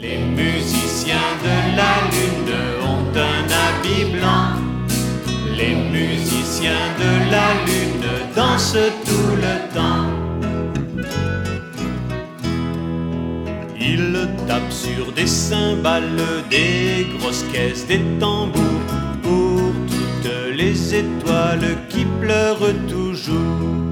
Les musiciens de la lune ont un habit blanc. Les musiciens de la lune dansent tout le temps. Ils tapent sur des cymbales, des grosses caisses, des tambours, pour toutes les étoiles qui pleurent toujours.